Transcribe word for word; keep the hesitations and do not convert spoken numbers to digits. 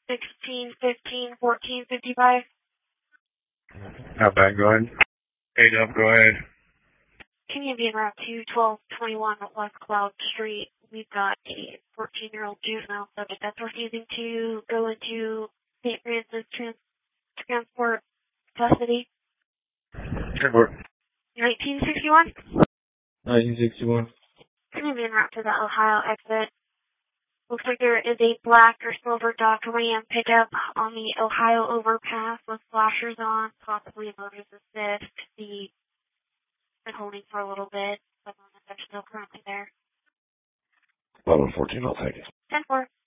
sixteen fifteen fourteen fifty-five. How bad? Go ahead. Eight up, go ahead. Can you be en route to twelve twenty-one West Cloud Street? We've got a fourteen-year-old juvenile subject that's refusing to go into Saint Francis trans- Transport custody. Transport. nineteen sixty-one? nineteen sixty-one. Can you be en route to the Ohio exit? Looks like there is a black or silver Dodge Ram pickup on the Ohio overpass with flashers on, possibly a motorist assist. The been holding for a little bit, but they're still currently there. eleven fourteen, I'll take it. ten four.